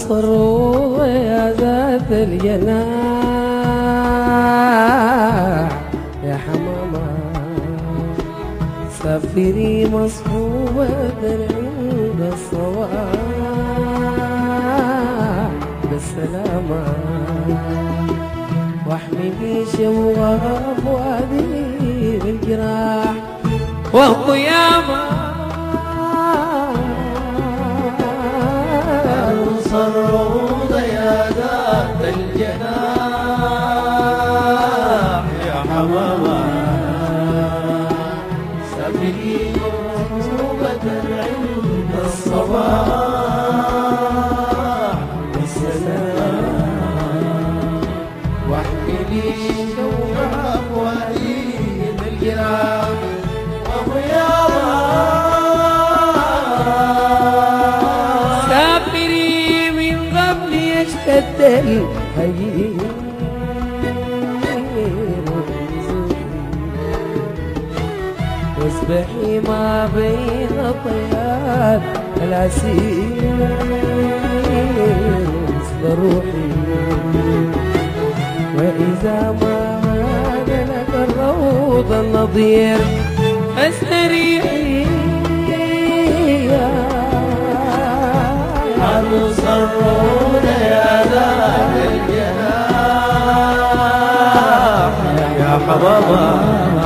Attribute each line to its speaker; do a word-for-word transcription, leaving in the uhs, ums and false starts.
Speaker 1: الروضة يا ذات الجناح يا حمامة سافري مصحوبة عند الصباح بالسلامة واحمي شوق وادي بالجراح والقيامة
Speaker 2: عروس الروضة يا ذات الجناح يا حمامة سافري مصحوبة عند الصباح بالسلام واحملي شوق وادي بالجراح وقيامة
Speaker 1: سافري من قبل يشتد الهيل واصبحي ما بين طيات العسير مثل روحي وإذا ما عاد لك الروض النظير فاستريحي
Speaker 2: عروس الروضة يا ذات الجناح يا حمامة